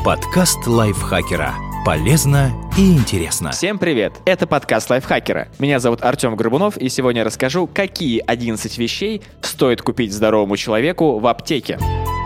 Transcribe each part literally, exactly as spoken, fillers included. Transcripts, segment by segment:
Подкаст лайфхакера. Полезно и интересно. Всем привет! Это подкаст лайфхакера. Меня зовут Артем Горбунов, и сегодня я расскажу, какие одиннадцать вещей стоит купить здоровому человеку в аптеке.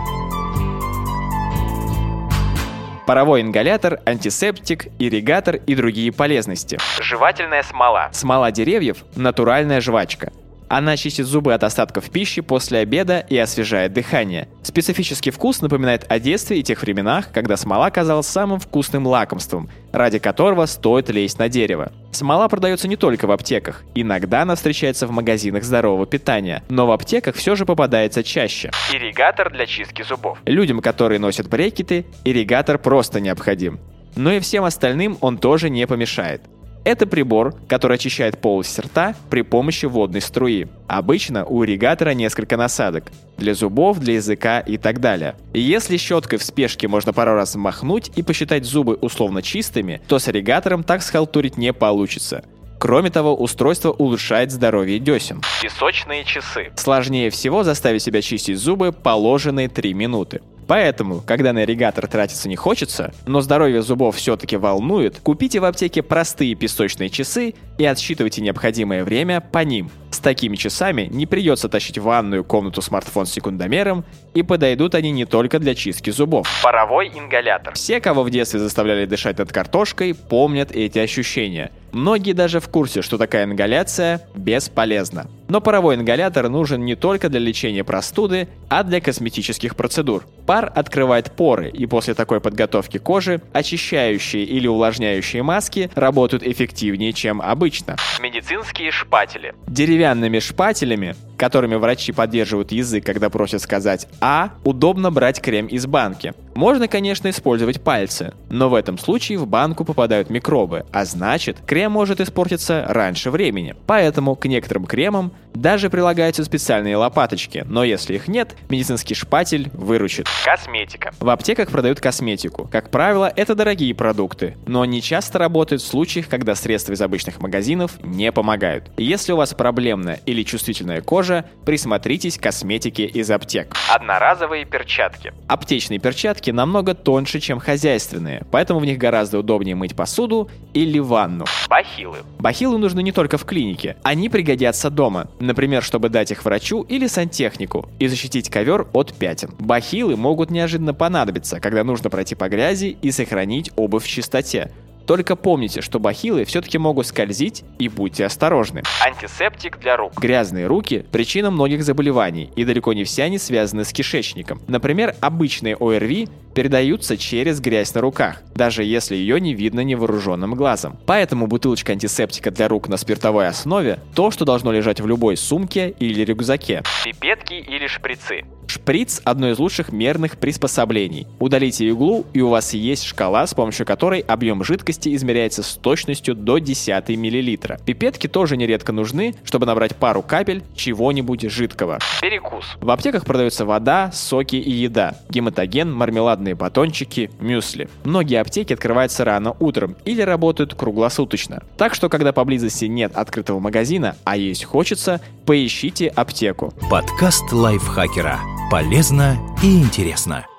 Паровой ингалятор, антисептик, ирригатор и другие полезности. Жевательная смола. Смола деревьев – натуральная жвачка. Она чистит зубы от остатков пищи после обеда и освежает дыхание. Специфический вкус напоминает о детстве и тех временах, когда смола казалась самым вкусным лакомством, ради которого стоит лезть на дерево. Смола продается не только в аптеках, иногда она встречается в магазинах здорового питания, но в аптеках все же попадается чаще. Ирригатор для чистки зубов. Людям, которые носят брекеты, ирригатор просто необходим. Но и всем остальным он тоже не помешает. Это прибор, который очищает полость рта при помощи водной струи. Обычно у ирригатора несколько насадок – для зубов, для языка и так далее. И если щеткой в спешке можно пару раз махнуть и посчитать зубы условно чистыми, то с ирригатором так схалтурить не получится. Кроме того, устройство улучшает здоровье десен. Песочные часы. Сложнее всего заставить себя чистить зубы положенные три минуты. Поэтому, когда на ирригатор тратиться не хочется, но здоровье зубов все-таки волнует, купите в аптеке простые песочные часы и отсчитывайте необходимое время по ним. С такими часами не придется тащить в ванную комнату смартфон с секундомером, и подойдут они не только для чистки зубов. Паровой ингалятор. Все, кого в детстве заставляли дышать над картошкой, помнят эти ощущения. Многие даже в курсе, что такая ингаляция бесполезна. Но паровой ингалятор нужен не только для лечения простуды, а для косметических процедур. Пар открывает поры, и после такой подготовки кожи очищающие или увлажняющие маски работают эффективнее, чем обычно. Медицинские шпатели. Деревянными шпателями, которыми врачи поддерживают язык, когда просят сказать «а», удобно брать крем из банки. Можно, конечно, использовать пальцы, но в этом случае в банку попадают микробы, а значит, крем может испортиться раньше времени. Поэтому к некоторым кремам даже прилагаются специальные лопаточки, но если их нет, медицинский шпатель выручит. Косметика. В аптеках продают косметику. Как правило, это дорогие продукты, но они часто работают в случаях, когда средства из обычных магазинов не помогают. Если у вас проблемная или чувствительная кожа, присмотритесь к косметике из аптек. Одноразовые перчатки. Аптечные перчатки намного тоньше, чем хозяйственные, поэтому в них гораздо удобнее мыть посуду или ванну. Бахилы. Бахилы нужны не только в клинике, они пригодятся дома, например, чтобы дать их врачу или сантехнику и защитить ковер от пятен. Бахилы могут неожиданно понадобиться, когда нужно пройти по грязи и сохранить обувь в чистоте. Только помните, что бахилы все-таки могут скользить, и будьте осторожны. Антисептик для рук. Грязные руки – причина многих заболеваний, и далеко не все они связаны с кишечником. Например, обычные О Р Ви передаются через грязь на руках, даже если ее не видно невооруженным глазом. Поэтому бутылочка антисептика для рук на спиртовой основе – то, что должно лежать в любой сумке или рюкзаке. Пипетки или шприцы. Шприц – одно из лучших мерных приспособлений. Удалите иглу, и у вас есть шкала, с помощью которой объем жидкости измеряется с точностью до десятой миллилитра. Пипетки тоже нередко нужны, чтобы набрать пару капель чего-нибудь жидкого. Перекус. В аптеках продаются вода, соки и еда, гематоген, мармеладные батончики, мюсли. Многие аптеки открываются рано утром или работают круглосуточно. Так что, когда поблизости нет открытого магазина, а есть хочется, поищите аптеку. Подкаст лайфхакера. Полезно и интересно.